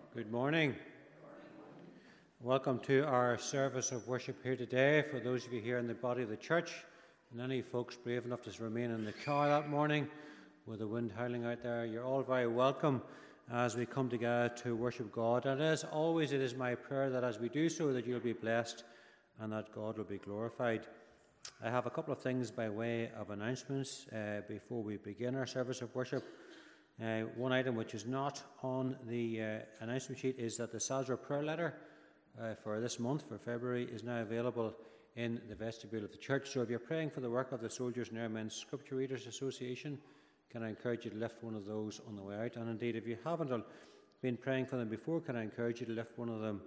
Good morning. Welcome to our service of worship here today. For those of you here in the body of the church, and any folks brave enough to remain in the car that morning with the wind howling out there, you're all very welcome as we come together to worship God. And as always, it is my prayer that as we do so, that you'll be blessed and that God will be glorified. I have a couple of things by way of announcements before we begin our service of worship. One item which is not on the announcement sheet is that the Sazra prayer letter for this month, for February, is now available in the vestibule of the church. So if you're praying for the work of the Soldiers and Airmen's Scripture Readers Association, can I encourage you to lift one of those on the way out? And indeed, if you haven't been praying for them before, can I encourage you to lift one of them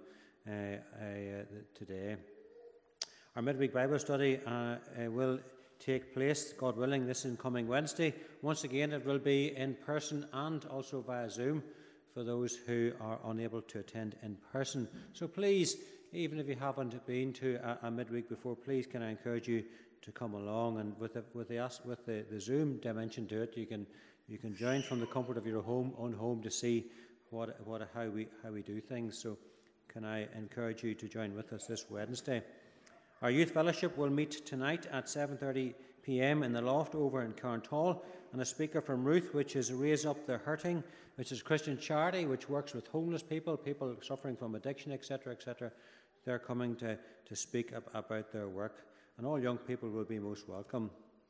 today? Our midweek Bible study will take place, God willing, this incoming Wednesday. Once again, it will be in person and also via Zoom for those who are unable to attend in person. So please, even if you haven't been to a midweek before, please can I encourage you to come along. And with the Zoom dimension to it, you can join from the comfort of your own home to see how we do things. So can I encourage you to join with us this Wednesday? Our youth fellowship will meet tonight at 7:30 p.m. in the loft over in Carntall, and a speaker from Ruth, which is Raise Up the Hurting, which is Christian charity, which works with homeless people suffering from addiction, etc., etc. They're coming to speak about their work, and all young people will be most welcome.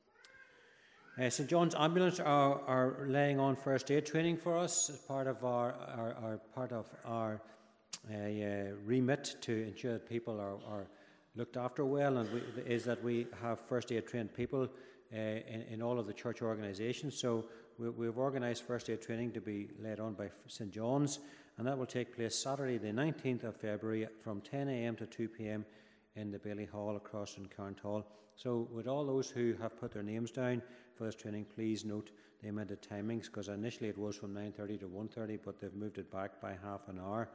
St John's Ambulance are laying on first aid training for us as part of our remit to ensure that people are looked after well, and is that we have first aid trained people in all of the church organisations. So we've organised first aid training to be led on by St John's, and that will take place Saturday the 19th of February from 10 a.m. to 2 p.m. in the Bailey Hall across in Carntall. So with all those who have put their names down for this training, please note the amended timings, because initially it was from 9:30 to 1:30, but they've moved it back by half an hour.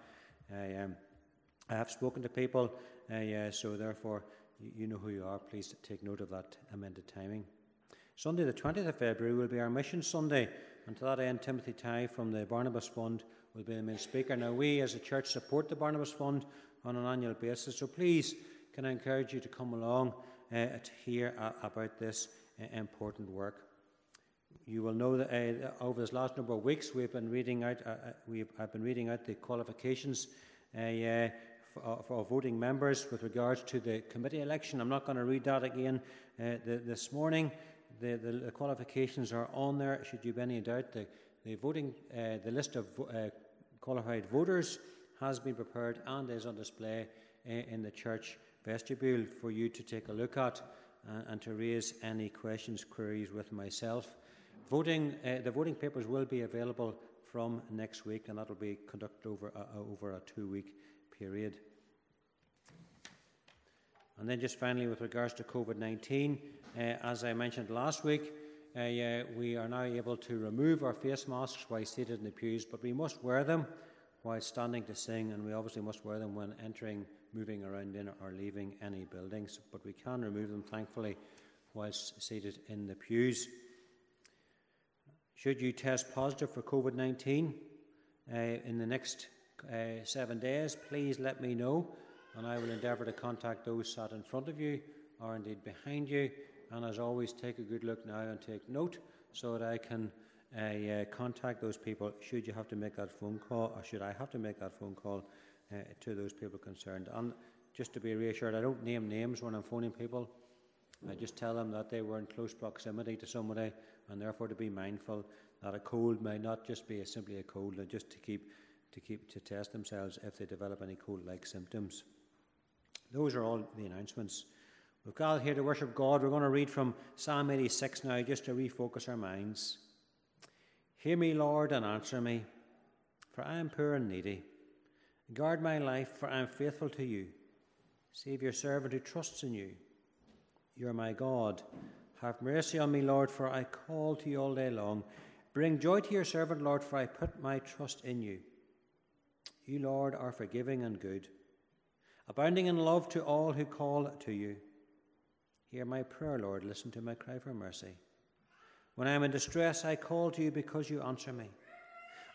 I have spoken to people, so therefore you know who you are. Please take note of that amended timing. Sunday the 20th of February will be our Mission Sunday, and to that end Timothy Tighe from the Barnabas Fund will be the main speaker. Now we as a church support the Barnabas Fund on an annual basis, so please can I encourage you to come along to hear about this important work. You will know that over this last number of weeks I've been reading out the qualifications for voting members with regards to the committee election. I'm not going to read that again this morning. The qualifications are on there. Should you have any doubt, the list of qualified voters has been prepared and is on display in the church vestibule for you to take a look at and to raise any questions, queries with myself. The voting papers will be available from next week, and that will be conducted over a 2-week period. And then just finally, with regards to COVID-19, as I mentioned last week, we are now able to remove our face masks while seated in the pews, but we must wear them while standing to sing, and we obviously must wear them when entering, moving around in or leaving any buildings, but we can remove them, thankfully, whilst seated in the pews. Should you test positive for COVID-19 in the next 7 days, please let me know, and I will endeavour to contact those sat in front of you or indeed behind you. And as always, take a good look now and take note so that I can contact those people should you have to make that phone call, or should I have to make that phone call to those people concerned. And just to be reassured, I don't name names when I'm phoning people. I just tell them that they were in close proximity to somebody, and therefore to be mindful that a cold may not just be simply a cold, and just to test themselves if they develop any cold-like symptoms. Those are all the announcements. We've gathered here to worship God. We're going to read from Psalm 86 now, just to refocus our minds. Hear me, Lord, and answer me, for I am poor and needy. Guard my life, for I am faithful to you. Save your servant who trusts in you. You are my God. Have mercy on me, Lord, for I call to you all day long. Bring joy to your servant, Lord, for I put my trust in you. You, Lord, are forgiving and good, abounding in love to all who call to you. Hear my prayer, Lord. Listen to my cry for mercy. When I am in distress, I call to you because you answer me.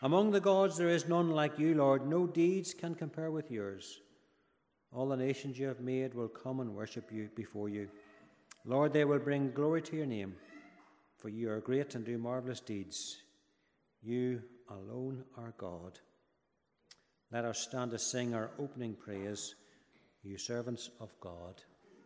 Among the gods there is none like you, Lord. No deeds can compare with yours. All the nations you have made will come and worship you before you. Lord, they will bring glory to your name, for you are great and do marvelous deeds. You alone are God. Let us stand to sing our opening praise, you servants of God.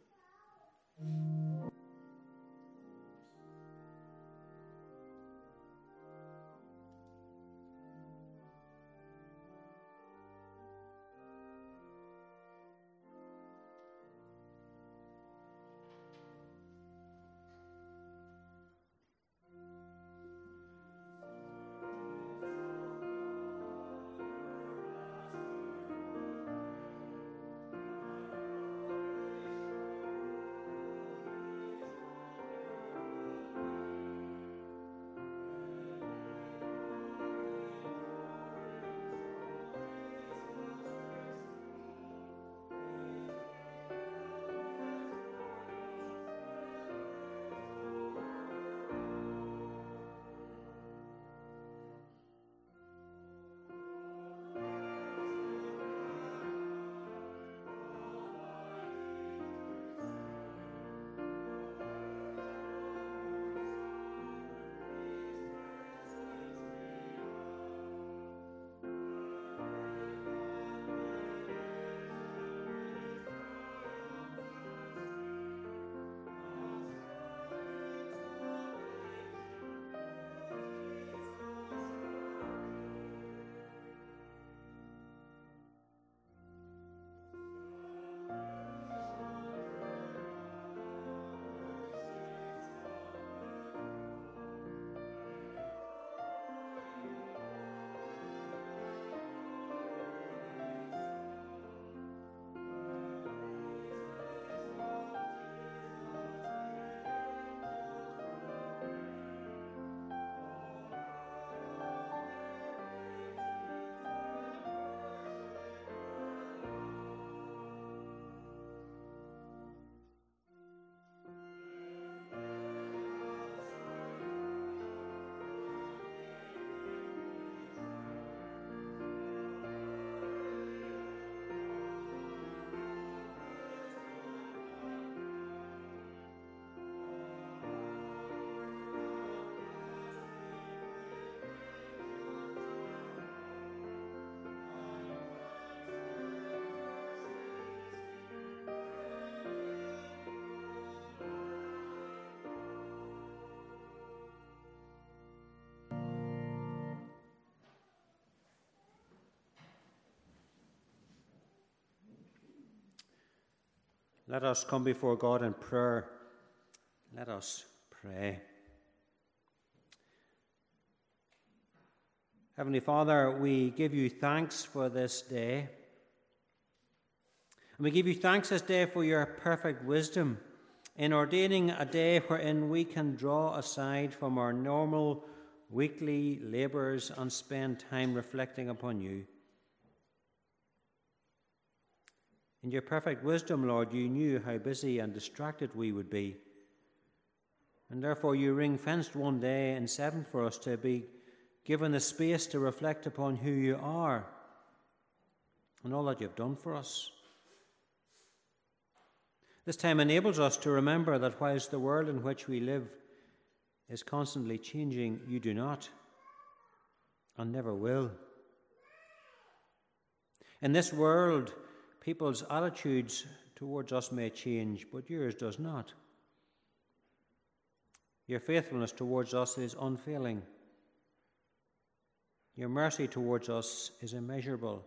Let us come before God in prayer. Let us pray. Heavenly Father, we give you thanks for this day. And we give you thanks this day for your perfect wisdom in ordaining a day wherein we can draw aside from our normal weekly labours and spend time reflecting upon you. In your perfect wisdom, Lord, you knew how busy and distracted we would be. And therefore you ring-fenced one day in 7 for us to be given the space to reflect upon who you are and all that you've done for us. This time enables us to remember that whilst the world in which we live is constantly changing, you do not and never will. In this world, people's attitudes towards us may change, but yours does not. Your faithfulness towards us is unfailing. Your mercy towards us is immeasurable.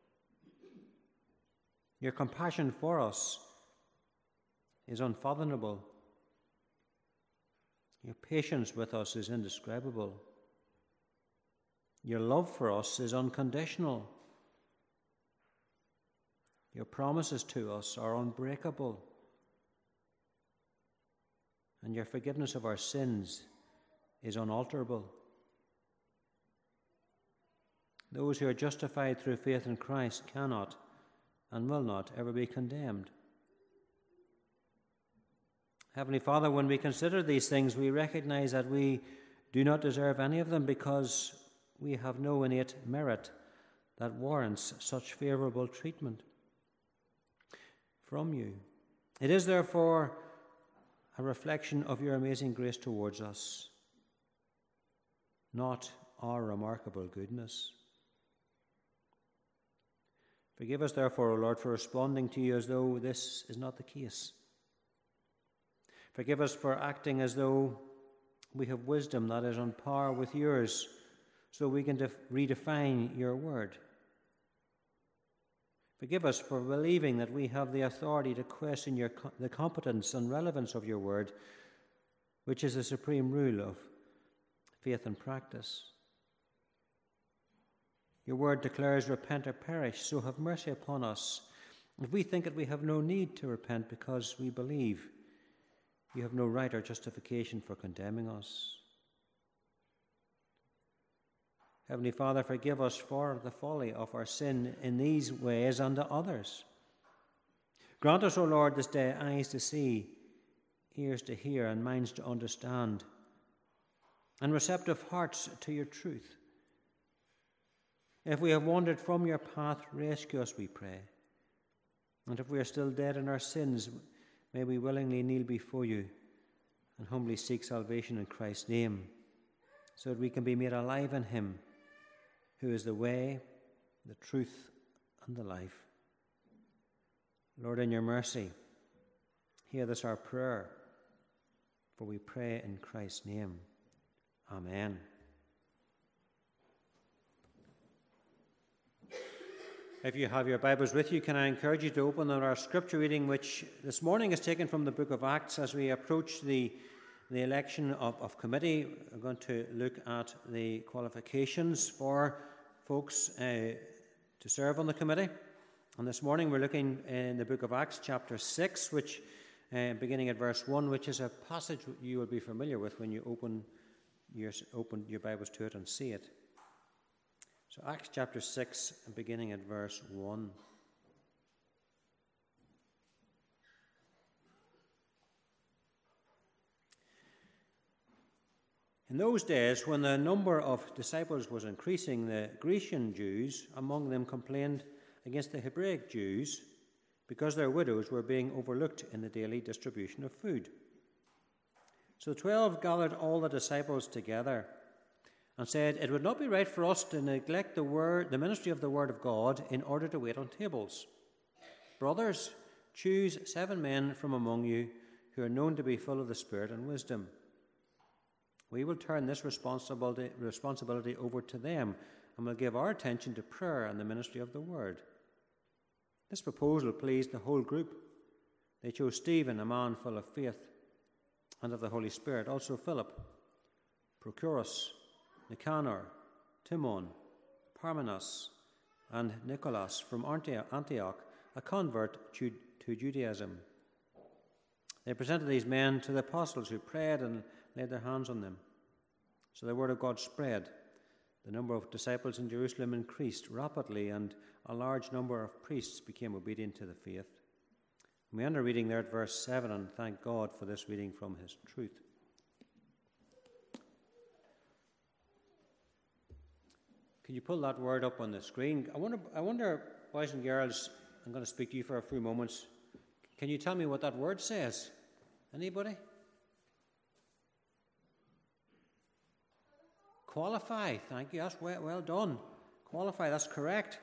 Your compassion for us is unfathomable. Your patience with us is indescribable. Your love for us is unconditional. Your promises to us are unbreakable. And your forgiveness of our sins is unalterable. Those who are justified through faith in Christ cannot and will not ever be condemned. Heavenly Father, when we consider these things, we recognize that we do not deserve any of them because we have no innate merit that warrants such favourable treatment from you. It is therefore a reflection of your amazing grace towards us, not our remarkable goodness. Forgive us, therefore, O Lord, for responding to you as though this is not the case. Forgive us for acting as though we have wisdom that is on par with yours, so we can redefine your word. Forgive us for believing that we have the authority to question the competence and relevance of your word, which is the supreme rule of faith and practice. Your word declares, repent or perish, so have mercy upon us. If we think that we have no need to repent because we believe, you have no right or justification for condemning us. Heavenly Father, forgive us for the folly of our sin in these ways and to others. Grant us, O Lord, this day eyes to see, ears to hear, and minds to understand, and receptive hearts to your truth. If we have wandered from your path, rescue us, we pray. And if we are still dead in our sins, may we willingly kneel before you and humbly seek salvation in Christ's name, so that we can be made alive in him, who is the way, the truth, and the life. Lord, in your mercy, hear this our prayer, for we pray in Christ's name. Amen. If you have your Bibles with you, can I encourage you to open our scripture reading, which this morning is taken from the book of Acts. As we approach the election of committee, we're going to look at the qualifications for folks to serve on the committee. And this morning we're looking in the book of Acts, chapter 6, which beginning at verse 1, which is a passage you will be familiar with when you open your Bibles to it and see it. So Acts chapter 6, beginning at verse 1. In those days, when the number of disciples was increasing, the Grecian Jews among them complained against the Hebraic Jews because their widows were being overlooked in the daily distribution of food. So the 12 gathered all the disciples together and said, "It would not be right for us to neglect the ministry of the word of God in order to wait on tables. Brothers, choose 7 men from among you who are known to be full of the Spirit and wisdom. We will turn this responsibility over to them, and will give our attention to prayer and the ministry of the word." This proposal pleased the whole group. They chose Stephen, a man full of faith and of the Holy Spirit, also Philip, Prochorus, Nicanor, Timon, Parmenas, and Nicholas from Antioch, a convert to Judaism. They presented these men to the apostles, who prayed and laid their hands on them. So the word of God spread. The number of disciples in Jerusalem increased rapidly, and a large number of priests became obedient to the faith. We end our reading there at verse 7, and thank God for this reading from his truth. Can you pull that word up on the screen? I wonder, boys and girls, I'm going to speak to you for a few moments. Can you tell me what that word says? Anybody? Qualify. Thank you. That's well done. Qualify. That's correct.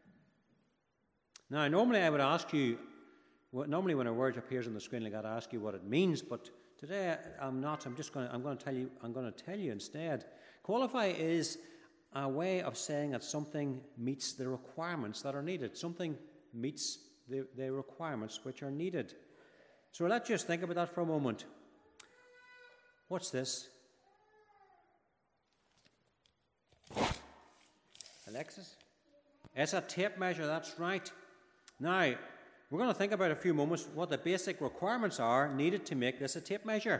Now, normally I would ask you, normally when a word appears on the screen, I've got to ask you what it means, but today I'm not. I'm going to tell you instead. Qualify is a way of saying that something meets the requirements that are needed. Something meets the requirements which are needed. So let's just think about that for a moment. What's this? Alexis? It's a tape measure, that's right. Now, we're going to think about a few moments what the basic requirements are needed to make this a tape measure.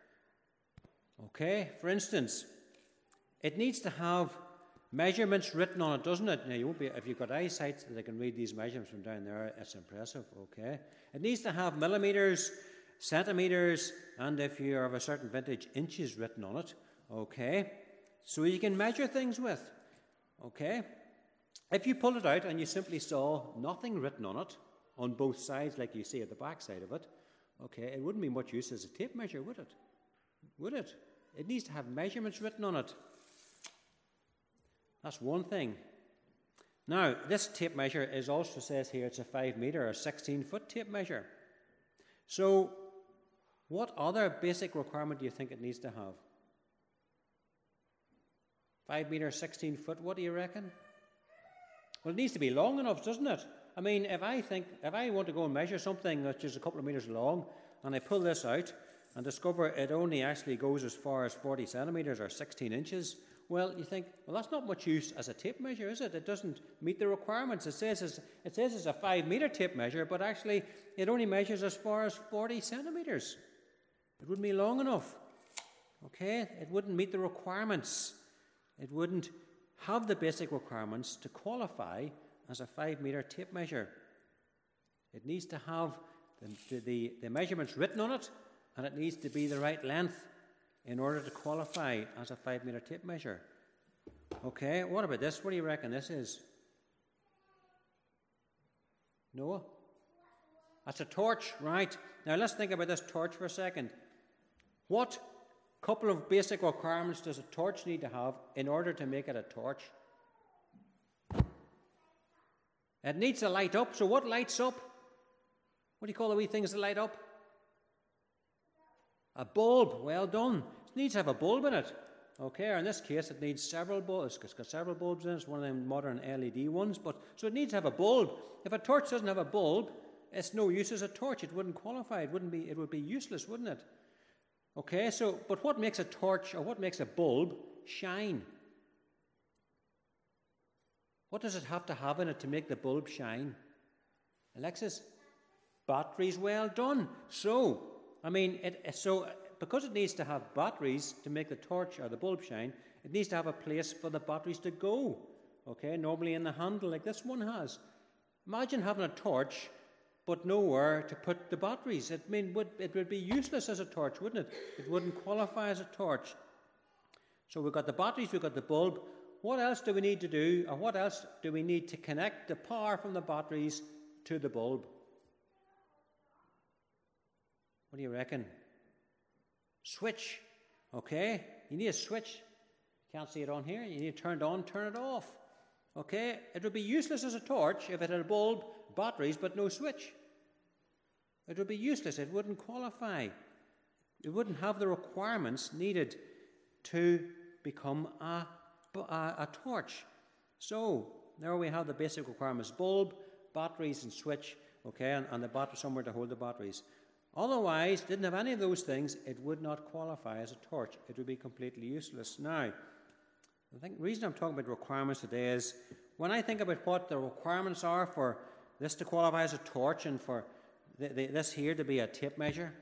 Okay, for instance, it needs to have measurements written on it, doesn't it? Now, you won't be, if you've got eyesight that can read these measurements from down there, it's impressive, okay? It needs to have millimeters, centimeters, and if you're of a certain vintage, inches written on it, okay? So you can measure things with. Okay? If you pulled it out and you simply saw nothing written on it, on both sides like you see at the back side of it, okay, it wouldn't be much use as a tape measure, would it? Would it? It needs to have measurements written on it. That's one thing. Now, this tape measure is also says here it's a 5 metre or 16-foot tape measure. So, what other basic requirement do you think it needs to have? 5 metre, 16 foot, what do you reckon? Well, it needs to be long enough, doesn't it? I mean, if I want to go and measure something which is a couple of metres long, and I pull this out and discover it only actually goes as far as 40 centimetres or 16 inches, well, you think, well, that's not much use as a tape measure, is it? It doesn't meet the requirements. It says it's a 5 metre tape measure, but actually it only measures as far as 40 centimetres. It wouldn't be long enough. Okay? It wouldn't meet the requirements. It wouldn't have the basic requirements to qualify as a 5 metre tape measure. It needs to have the measurements written on it, and it needs to be the right length in order to qualify as a 5 metre tape measure. Okay, what about this? What do you reckon this is? Noah? That's a torch, right. Now let's think about this torch for a second. What couple of basic requirements does a torch need to have in order to make it a torch? It needs to light up. So what lights up? What do you call the wee things that light up? A bulb. Well done. It needs to have a bulb in it. Okay, or in this case, it needs several bulbs. It's got several bulbs in it. It's one of them modern LED ones. So it needs to have a bulb. If a torch doesn't have a bulb, it's no use as a torch. It wouldn't qualify. It would be useless, wouldn't it? Okay, but what makes a torch or what makes a bulb shine? What does it have to have in it to make the bulb shine? Alexis? Batteries. Well done. So, because it needs to have batteries to make the torch or the bulb shine, it needs to have a place for the batteries to go. Okay, normally in the handle like this one has. Imagine having a torch but nowhere to put the batteries. It would be useless as a torch, wouldn't it? It wouldn't qualify as a torch. So we've got the batteries, we've got the bulb. What else do we need to do, or what else do we need to connect the power from the batteries to the bulb? What do you reckon? Switch. Okay, you need a switch. Can't see it on here. You need to turn it on, turn it off. Okay, it would be useless as a torch if it had a bulb, batteries, but no switch. It would be useless. It wouldn't qualify. It wouldn't have the requirements needed to become a torch. So there we have the basic requirements: bulb, batteries, and switch. Okay, and the battery somewhere to hold the batteries. Otherwise, didn't have any of those things, it would not qualify as a torch. It would be completely useless. Now, I think the reason I'm talking about requirements today is when I think about what the requirements are for this to qualify as a torch and for this here to be a tape measure,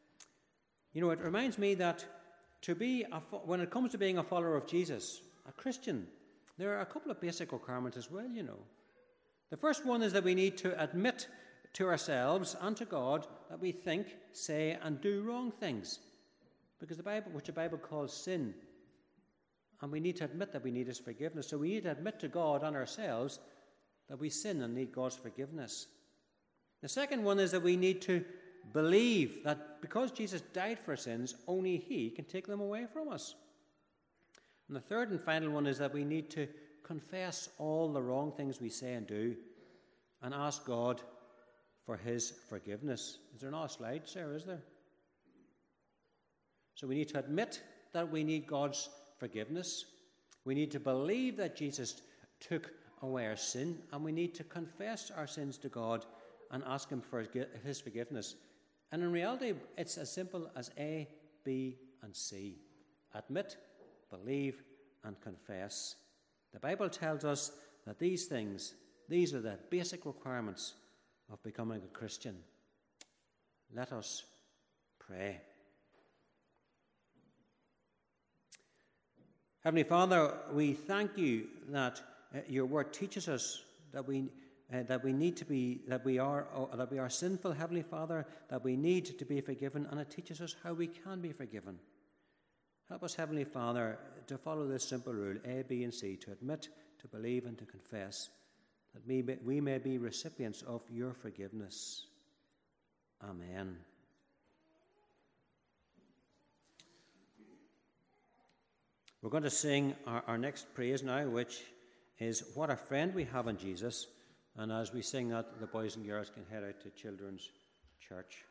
it reminds me that when it comes to being a follower of Jesus, a Christian, there are a couple of basic requirements as well, The first one is that we need to admit to ourselves and to God that we think, say, and do wrong things. Because which the Bible calls sin. And we need to admit that we need His forgiveness. So we need to admit to God and ourselves that we sin and need God's forgiveness. The second one is that we need to believe that because Jesus died for our sins, only He can take them away from us. And the third and final one is that we need to confess all the wrong things we say and do and ask God for His forgiveness. Is there not a slide, Sarah, is there? So we need to admit that we need God's forgiveness. We need to believe that Jesus took away our sin, and we need to confess our sins to God and ask Him for His forgiveness. And in reality, it's as simple as A, B, and C. Admit, believe, and confess. The Bible tells us that these are the basic requirements of becoming a Christian. Let us pray. Heavenly Father, we thank You that Your Word teaches us that we are sinful, Heavenly Father, that we need to be forgiven, and it teaches us how we can be forgiven. Help us, Heavenly Father, to follow this simple rule, A, B, and C, to admit, to believe and to confess, that we may be recipients of your forgiveness. Amen. We're going to sing our next praise now, which is What a Friend We Have in Jesus. And as we sing that, the boys and girls can head out to Children's Church.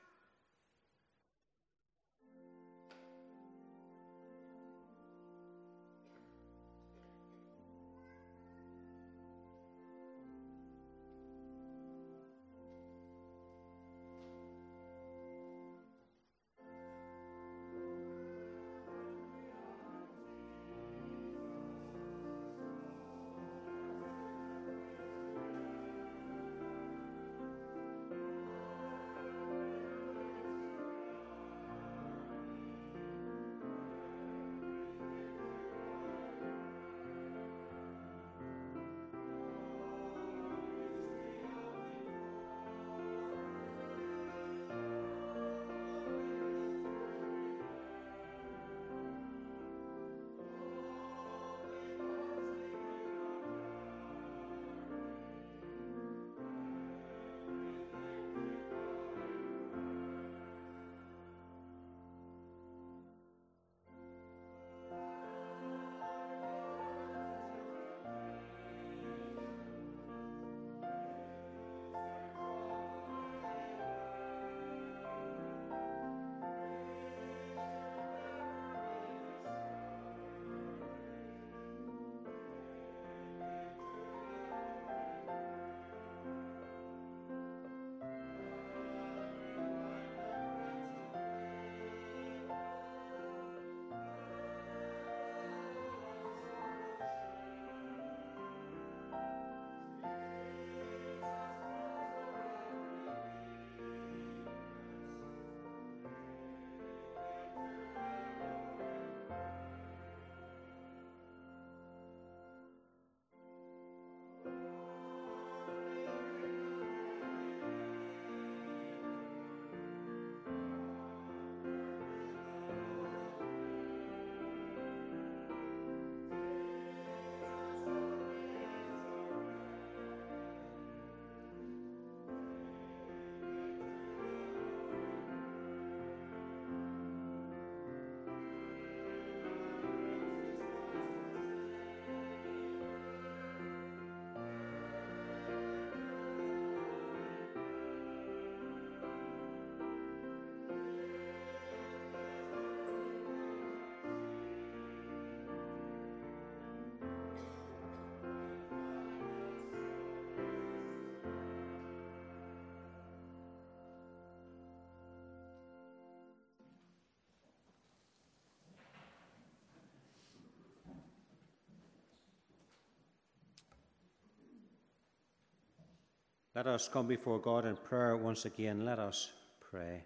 Let us come before God in prayer once again. Let us pray.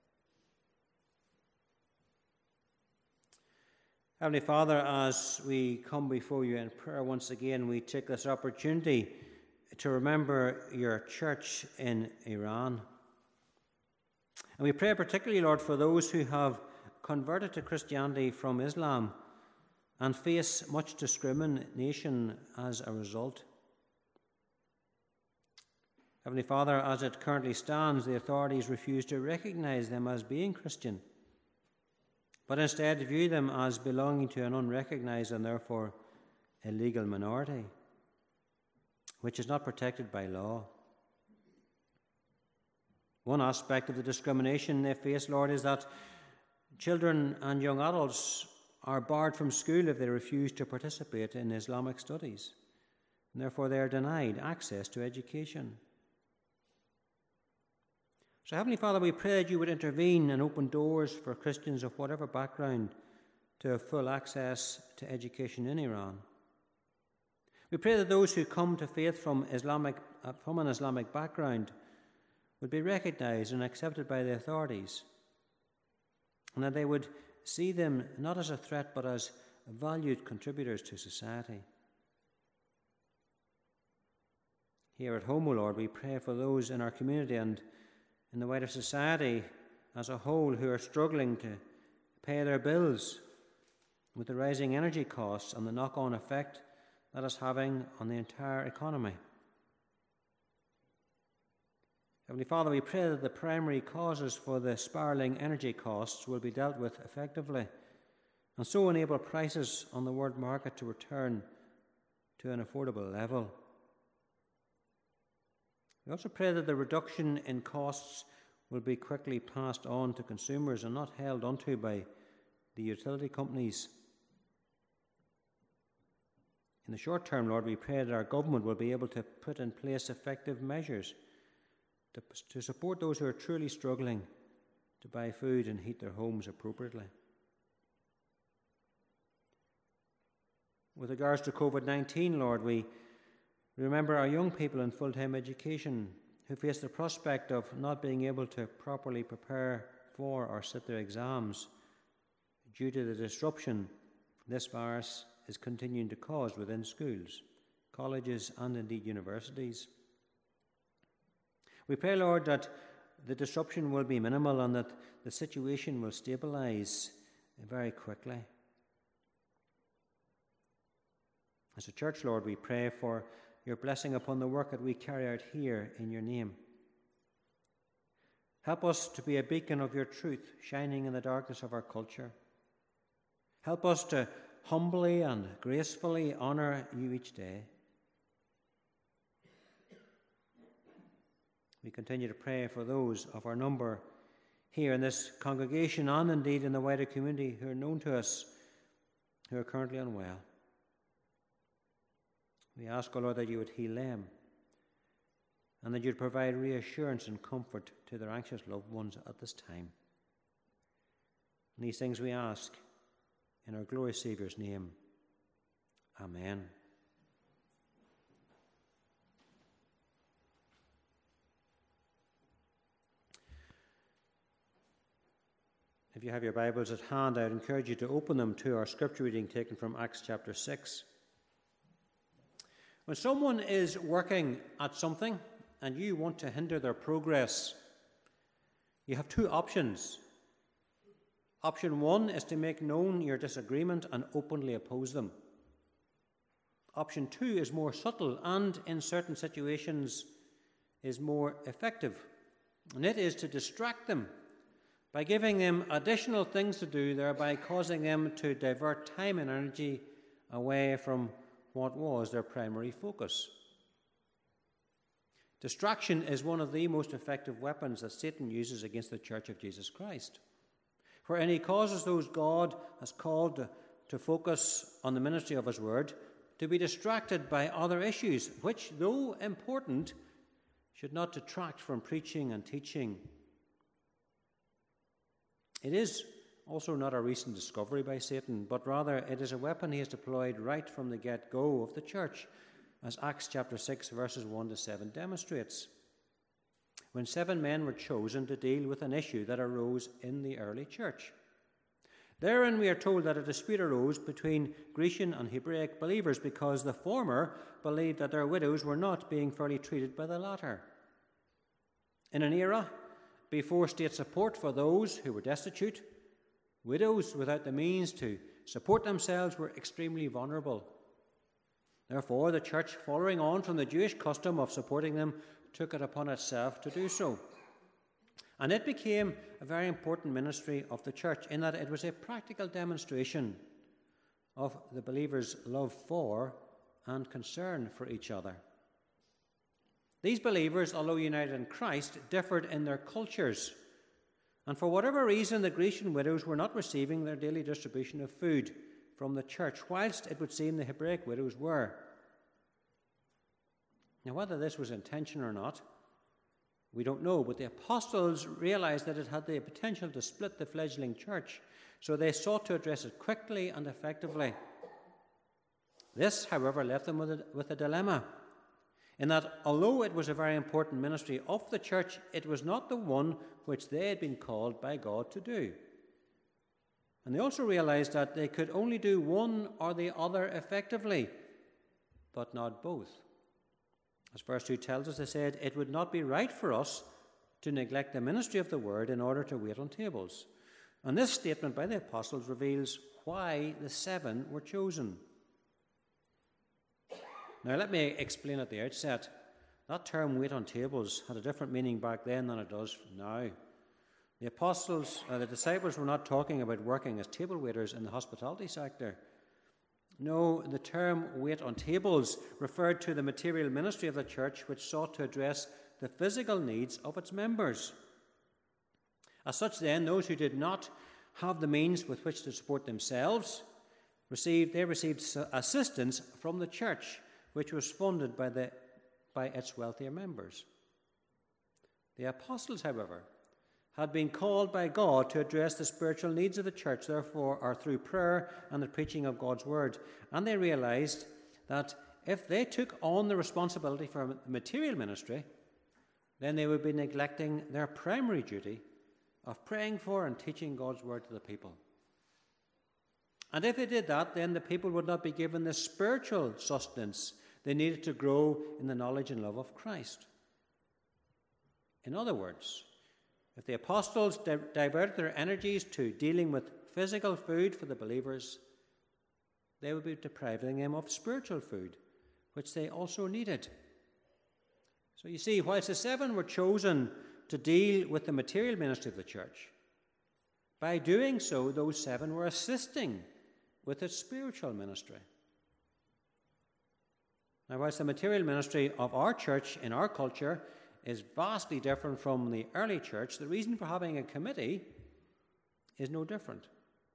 Heavenly Father, as we come before you in prayer once again, we take this opportunity to remember your church in Iran. And we pray particularly, Lord, for those who have converted to Christianity from Islam and face much discrimination as a result. Heavenly Father, as it currently stands, the authorities refuse to recognize them as being Christian, but instead view them as belonging to an unrecognized and therefore illegal minority, which is not protected by law. One aspect of the discrimination they face, Lord, is that children and young adults are barred from school if they refuse to participate in Islamic studies, and therefore they are denied access to education. So, Heavenly Father, we pray that you would intervene and open doors for Christians of whatever background to have full access to education in Iran. We pray that those who come to faith from an Islamic background would be recognized and accepted by the authorities, and that they would see them not as a threat but as valued contributors to society. Here at home, O Lord, we pray for those in our community and in the wider society as a whole who are struggling to pay their bills with the rising energy costs and the knock-on effect that is having on the entire economy. Heavenly Father, we pray that the primary causes for the spiralling energy costs will be dealt with effectively, and so enable prices on the world market to return to an affordable level. We also pray that the reduction in costs will be quickly passed on to consumers and not held onto by the utility companies. In the short term, Lord, we pray that our government will be able to put in place effective measures to support those who are truly struggling to buy food and heat their homes appropriately. With regards to COVID-19, Lord, we remember our young people in full-time education who face the prospect of not being able to properly prepare for or sit their exams due to the disruption this virus is continuing to cause within schools, colleges, and indeed universities. We pray, Lord, that the disruption will be minimal and that the situation will stabilise very quickly. As a church, Lord, we pray for your blessing upon the work that we carry out here in your name. Help us to be a beacon of your truth, shining in the darkness of our culture. Help us to humbly and gracefully honour you each day. We continue to pray for those of our number here in this congregation and indeed in the wider community who are known to us, who are currently unwell. We ask, O Lord, that you would heal them and that you would provide reassurance and comfort to their anxious loved ones at this time. And these things we ask in our glorious Saviour's name. Amen. If you have your Bibles at hand, I would encourage you to open them to our scripture reading taken from Acts chapter 6. When someone is working at something and you want to hinder their progress, you have two options. Option one is to make known your disagreement and openly oppose them. Option two is more subtle and, in certain situations, is more effective, and it is to distract them by giving them additional things to do, thereby causing them to divert time and energy away from what was their primary focus. Distraction is one of the most effective weapons that Satan uses against the Church of Jesus Christ. Wherein he causes those God has called to focus on the ministry of his word to be distracted by other issues, which, though important, should not detract from preaching and teaching. It is also not a recent discovery by Satan, but rather it is a weapon he has deployed right from the get-go of the church, as Acts chapter 6 verses 1 to 7 demonstrates, when 7 men were chosen to deal with an issue that arose in the early church. Therein we are told that a dispute arose between Grecian and Hebraic believers because the former believed that their widows were not being fairly treated by the latter. In an era before state support for those who were destitute, widows without the means to support themselves were extremely vulnerable. Therefore, the church, following on from the Jewish custom of supporting them, took it upon itself to do so. And it became a very important ministry of the church in that it was a practical demonstration of the believers' love for and concern for each other. These believers, although united in Christ, differed in their cultures. And for whatever reason, the Grecian widows were not receiving their daily distribution of food from the church, whilst it would seem the Hebraic widows were. Now, whether this was intentional or not, we don't know, but the apostles realized that it had the potential to split the fledgling church, so they sought to address it quickly and effectively. This, however, left them with a dilemma, in that although it was a very important ministry of the church, it was not the one which they had been called by God to do. And they also realized that they could only do one or the other effectively, but not both. As verse 2 tells us, they said, "It would not be right for us to neglect the ministry of the word in order to wait on tables." And this statement by the apostles reveals why the 7 were chosen. Now, let me explain at the outset. That term, wait on tables, had a different meaning back then than it does now. The disciples were not talking about working as table waiters in the hospitality sector. No, the term wait on tables referred to the material ministry of the church, which sought to address the physical needs of its members. As such, then, those who did not have the means with which to support themselves received assistance from the church, which was funded by its wealthier members. The apostles, however, had been called by God to address the spiritual needs of the church, therefore, are through prayer and the preaching of God's word. And they realized that if they took on the responsibility for material ministry, then they would be neglecting their primary duty of praying for and teaching God's word to the people. And if they did that, then the people would not be given the spiritual sustenance they needed to grow in the knowledge and love of Christ. In other words, if the apostles diverted their energies to dealing with physical food for the believers, they would be depriving them of spiritual food, which they also needed. So you see, whilst the 7 were chosen to deal with the material ministry of the church, by doing so, those 7 were assisting with its spiritual ministry. Now, whilst the material ministry of our church in our culture is vastly different from the early church, the reason for having a committee is no different.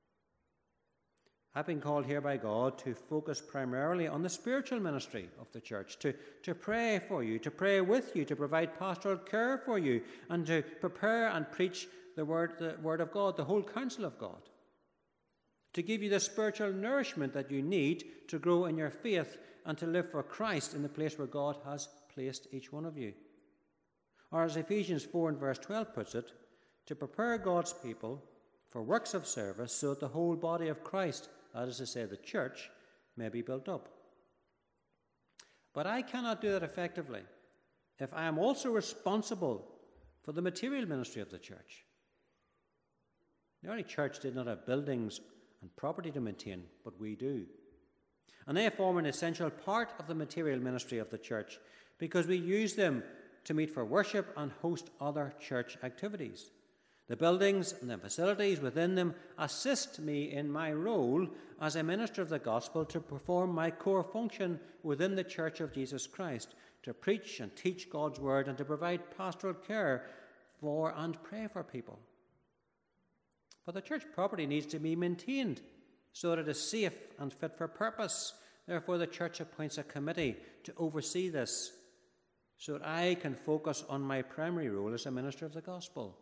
I've been called here by God to focus primarily on the spiritual ministry of the church, to pray for you, to pray with you, to provide pastoral care for you, and to prepare and preach the word of God, the whole counsel of God, to give you the spiritual nourishment that you need to grow in your faith and to live for Christ in the place where God has placed each one of you. Or as Ephesians 4 and verse 12 puts it, to prepare God's people for works of service so that the whole body of Christ, that is to say the church, may be built up. But I cannot do that effectively if I am also responsible for the material ministry of the church. The early church did not have buildings and property to maintain, but we do. And they form an essential part of the material ministry of the church because we use them to meet for worship and host other church activities. The buildings and the facilities within them assist me in my role as a minister of the gospel to perform my core function within the Church of Jesus Christ, to preach and teach God's word and to provide pastoral care for and pray for people. But the church property needs to be maintained so that it is safe and fit for purpose. Therefore, the church appoints a committee to oversee this so that I can focus on my primary role as a minister of the gospel.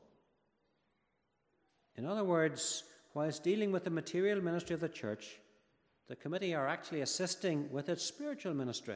In other words, whilst dealing with the material ministry of the church, the committee are actually assisting with its spiritual ministry.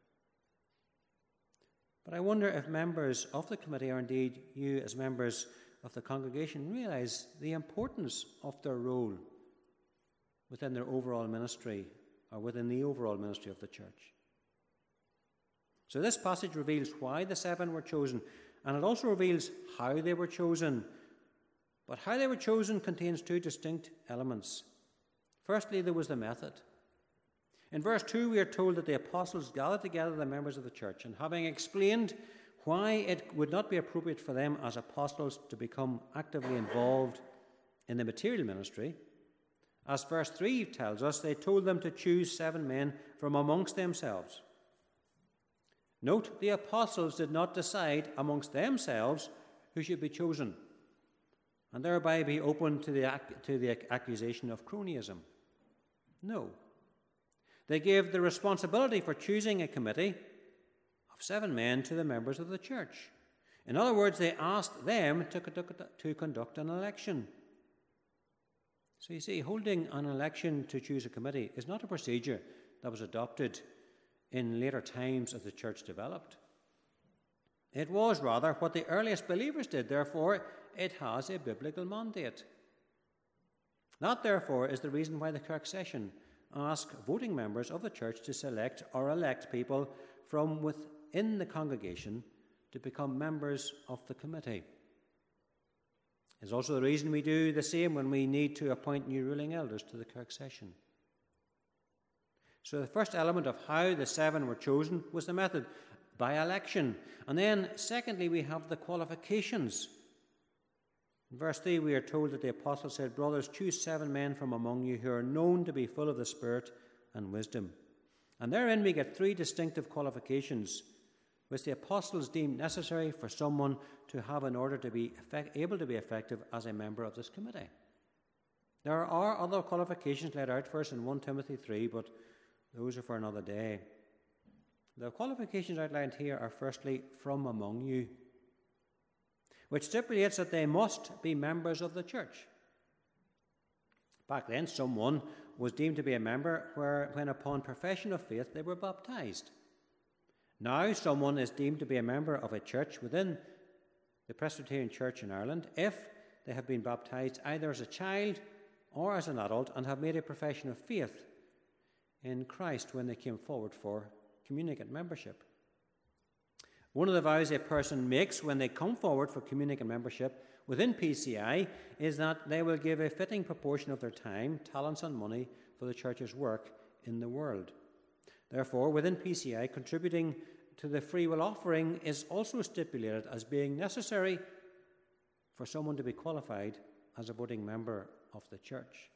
But I wonder if members of the committee, or indeed you as members of the congregation, realise the importance of their role within their overall ministry, or within the overall ministry of the church. So this passage reveals why the 7 were chosen, and it also reveals how they were chosen. But how they were chosen contains 2 distinct elements. Firstly, there was the method. In verse 2, we are told that the apostles gathered together the members of the church, and having explained why it would not be appropriate for them as apostles to become actively involved in the material ministry, as verse 3 tells us, they told them to choose 7 men from amongst themselves. Note, the apostles did not decide amongst themselves who should be chosen, and thereby be open to the accusation of cronyism. No. They gave the responsibility for choosing a committee of 7 men to the members of the church. In other words, they asked them to conduct an election. So you see, holding an election to choose a committee is not a procedure that was adopted in later times as the church developed. It was rather what the earliest believers did. Therefore, it has a biblical mandate. That, therefore, is the reason why the Kirk Session ask voting members of the church to select or elect people from within the congregation to become members of the committee. It's also the reason we do the same when we need to appoint new ruling elders to the Kirk Session. So the first element of how the 7 were chosen was the method, by election. And then, secondly, we have the qualifications. In verse 3, we are told that the apostle said, "Brothers, choose 7 men from among you who are known to be full of the Spirit and wisdom." And therein we get 3 distinctive qualifications which the apostles deemed necessary for someone to have in order to be able to be effective as a member of this committee. There are other qualifications laid out for us in 1 Timothy 3, but those are for another day. The qualifications outlined here are firstly, from among you, which stipulates that they must be members of the church. Back then, someone was deemed to be a member when upon profession of faith they were baptized. Now, someone is deemed to be a member of a church within the Presbyterian Church in Ireland if they have been baptized either as a child or as an adult and have made a profession of faith in Christ when they came forward for communicant membership. One of the vows a person makes when they come forward for communicant membership within PCI is that they will give a fitting proportion of their time, talents and money for the church's work in the world. Therefore, within PCI, contributing to the free will offering is also stipulated as being necessary for someone to be qualified as a voting member of the church.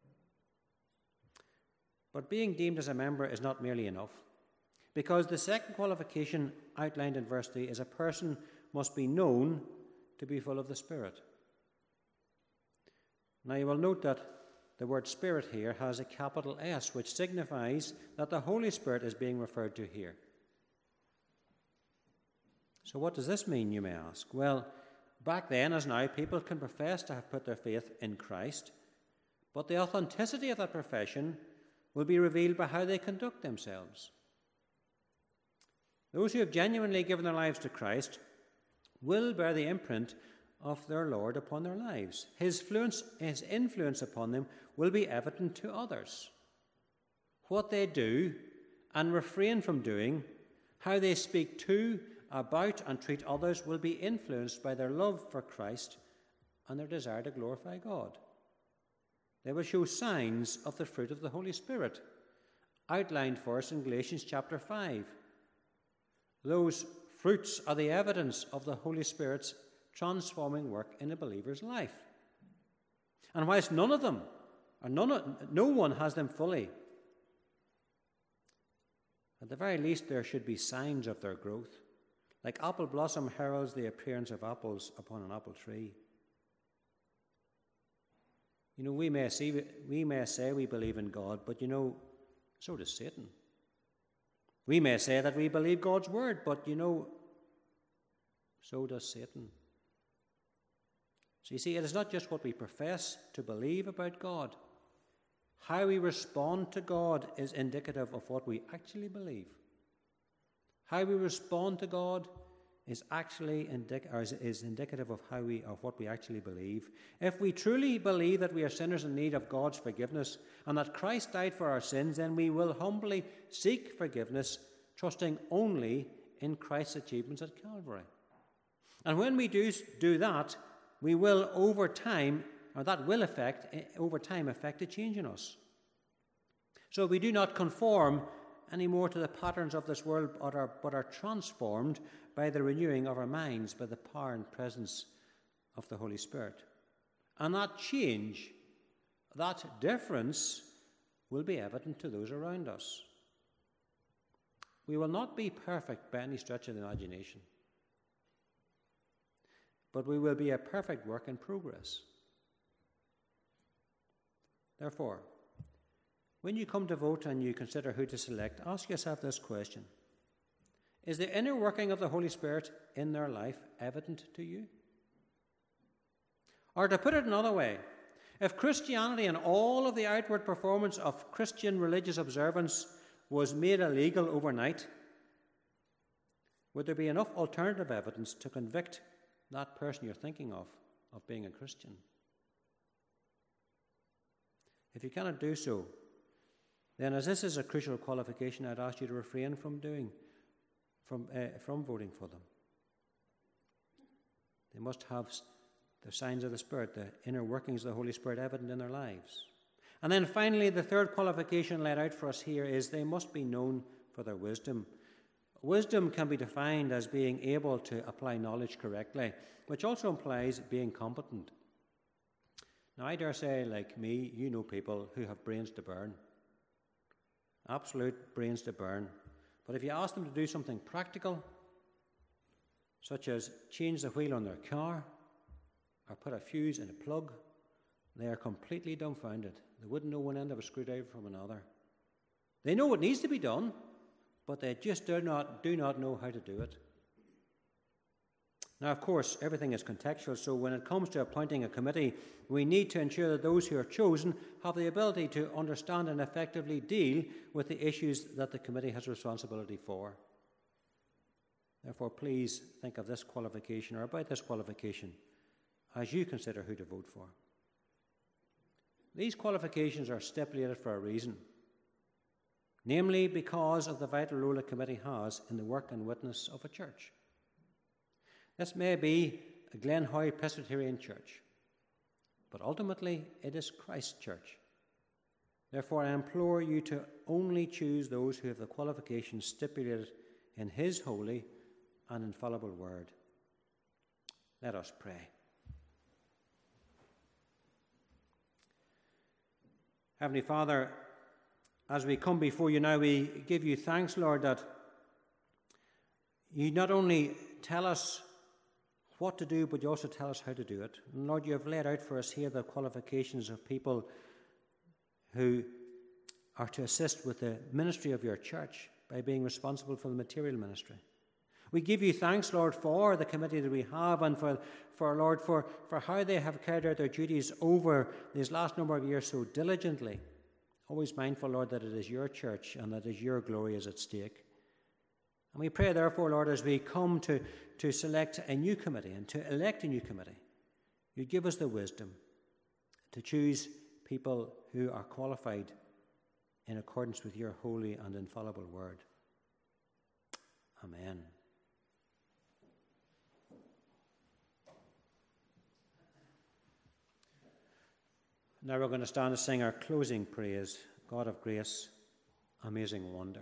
But being deemed as a member is not merely enough, because the second qualification outlined in verse 3 is a person must be known to be full of the Spirit. Now you will note that the word Spirit here has a capital S, which signifies that the Holy Spirit is being referred to here. So what does this mean, you may ask? Well, back then as now, people can profess to have put their faith in Christ, but the authenticity of that profession will be revealed by how they conduct themselves. Those who have genuinely given their lives to Christ will bear the imprint of their Lord upon their lives. His influence upon them will be evident to others. What they do and refrain from doing, how they speak to, about, and treat others will be influenced by their love for Christ and their desire to glorify God. They will show signs of the fruit of the Holy Spirit, outlined for us in Galatians chapter 5. Those fruits are the evidence of the Holy Spirit's transforming work in a believer's life. And whilst no one has them fully, at the very least there should be signs of their growth. Like apple blossom heralds the appearance of apples upon an apple tree. You know, we may say we believe in God, but so does Satan. We may say that we believe God's word, but so does Satan. So you see, it is not just what we profess to believe about God. How we respond to God is indicative of what we actually believe. How we respond to God is actually indicative of what we actually believe. If we truly believe that we are sinners in need of God's forgiveness and that Christ died for our sins, then we will humbly seek forgiveness, trusting only in Christ's achievements at Calvary. And when we do that, we will over time affect a change in us. So we do not conform any more to the patterns of this world, but are transformed by the renewing of our minds, by the power and presence of the Holy Spirit. And that change, that difference, will be evident to those around us. We will not be perfect by any stretch of the imagination, but we will be a perfect work in progress. Therefore, when you come to vote and you consider who to select, ask yourself this question: is the inner working of the Holy Spirit in their life evident to you? Or to put it another way, if Christianity and all of the outward performance of Christian religious observance was made illegal overnight, would there be enough alternative evidence to convict that person you're thinking of being a Christian? If you cannot do so, then as this is a crucial qualification, I'd ask you to refrain from voting for them. They must have the signs of the Spirit, the inner workings of the Holy Spirit evident in their lives. And then finally, the third qualification laid out for us here is they must be known for their wisdom. Wisdom can be defined as being able to apply knowledge correctly, which also implies being competent. Now, I dare say, like me, you know people who have brains to burn. Absolute brains to burn. But if you ask them to do something practical, such as change the wheel on their car or put a fuse in a plug, they are completely dumbfounded. They wouldn't know one end of a screwdriver from another. They know what needs to be done, but they just do not know how to do it. Now, of course, everything is contextual, so when it comes to appointing a committee, we need to ensure that those who are chosen have the ability to understand and effectively deal with the issues that the committee has responsibility for. Therefore, please think of this qualification, or about this qualification, as you consider who to vote for. These qualifications are stipulated for a reason, namely because of the vital role a committee has in the work and witness of a church. This may be a Glenhoy Presbyterian church, but ultimately it is Christ's church. Therefore, I implore you to only choose those who have the qualifications stipulated in His holy and infallible word. Let us pray. Heavenly Father, as we come before you now, we give you thanks, Lord, that you not only tell us what to do, but you also tell us how to do it. And Lord, you have laid out for us here the qualifications of people who are to assist with the ministry of your church by being responsible for the material ministry. We give you thanks, Lord, for the committee that we have, and for how they have carried out their duties over these last number of years so diligently. Always mindful, Lord, that it is your church and that is your glory is at stake. And we pray, therefore, Lord, as we come to select a new committee and to elect a new committee, you give us the wisdom to choose people who are qualified in accordance with your holy and infallible word. Amen. Now we're going to stand and sing our closing praise, God of grace, amazing wonder.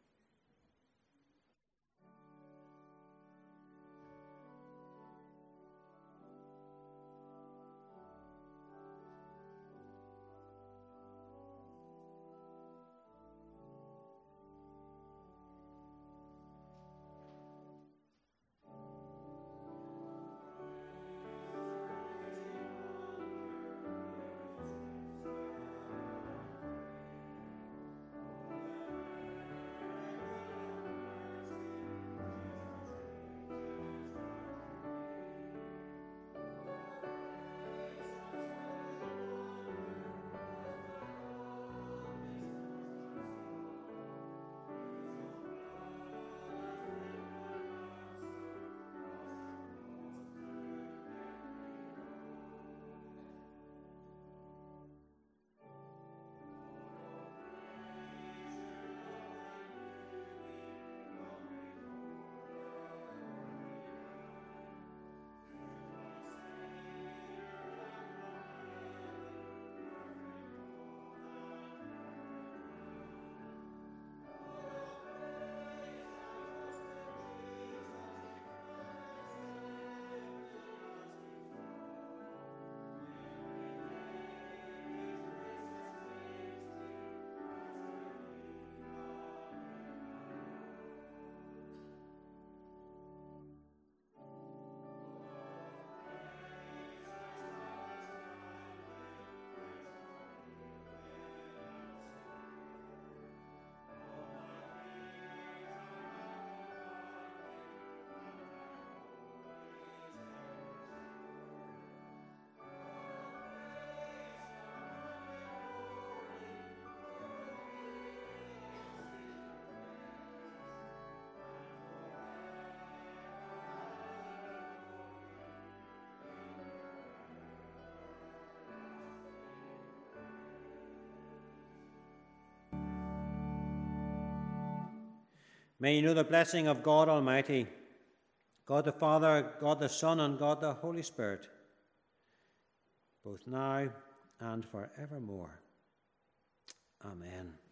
May you know the blessing of God Almighty, God the Father, God the Son, and God the Holy Spirit, both now and forevermore. Amen.